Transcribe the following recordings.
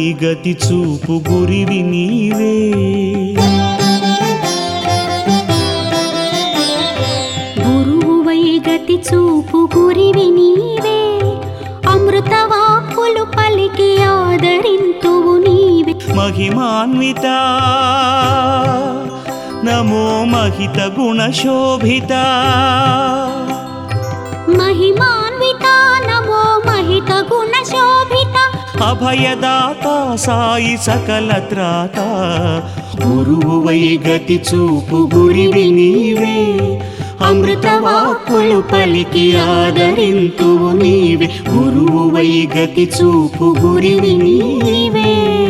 గతి చూపు గురివి నీవే గురువువై గతి చూపు గురివి నీవే అమృత వాక్కులు పలికి ఆదరింతువు నీవే మహిమాన్విత నమో మహిత గుణశోభిత మహిమాన్విత నమో మహిత గుణశోభిత అభయదాత సాయి సకల త్రాత గురువువై గతి చూపు గురివి నీవే అమృత వాక్కులు పలికి ఆదరింతువు నీవే గురువువై గతి చూపు గురివి నీవే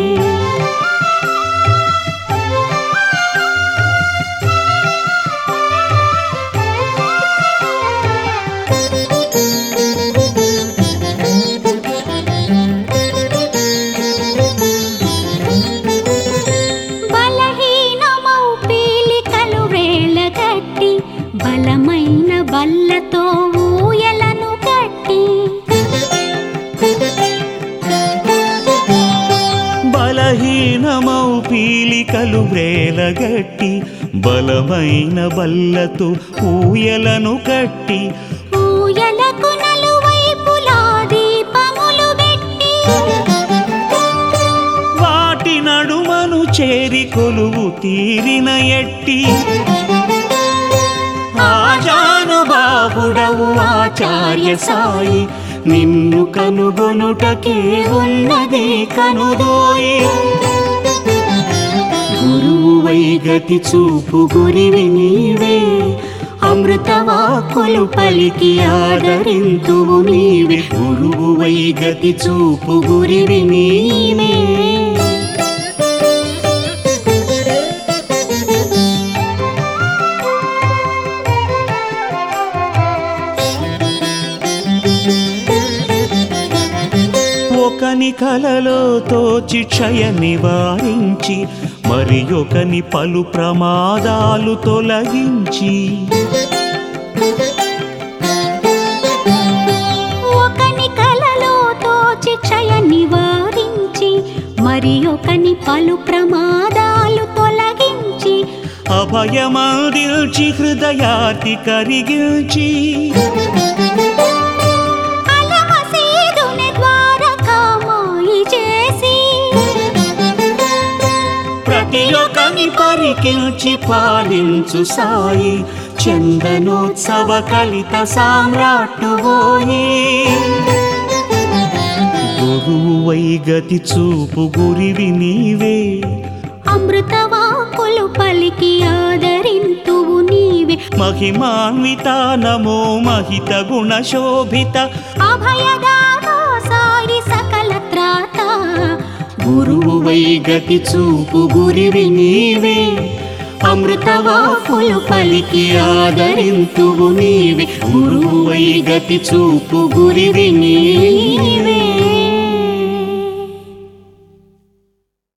బలమైన బల్లతో ఊయలను కట్టి బలహీనమౌ పీలికలు వ్రేలగట్టి బలమైన బల్లతో ఊయలను కట్టి ఊయలకు నలువైపులా దీపములు పెట్టి వాటి నడుమను చేరి కొలువు తీరిన ఎట్టి ఆజానుబాహుడవు ఆచార్య సాయి నిన్ను కనుగొనుటకే ఉన్నది కనుదోయి గురువువై గతి చూపు గురివి నీవే అమృత వాక్కులు పలికి ఆదరింతువు నీవే గురువువై గతి చూపు గురివి నీవే ఒకని కలలో తోచి క్షయ నివారించి మరి ఒకని పలు ప్రమాదాలు తొలగించి ఒకని కలలో తోచి క్షయ నివారించి మరి ఒకని పలు ప్రమాదాలు తొలగించి అభయమందిల్చి హృదయాతి కరిగిల్చి పరికిల్చి పాలించు సాయి చందనోత్సవ కలిత సామ్రాట్టువోయి గురువువై గతి చూపు గురివి నీవే అమృత వాక్కులు పలికి ఆదరింతువు నీవే మహిమాన్విత నమో మహిత గుణశోభిత అభయదాత సాయి సకల త్రాత గురువువై గతి చూపు గురివి నీవే అమృత వాక్కులు పలికి ఆదరింతువు నీవే గురువువై గతి చూపు గురివి నీవే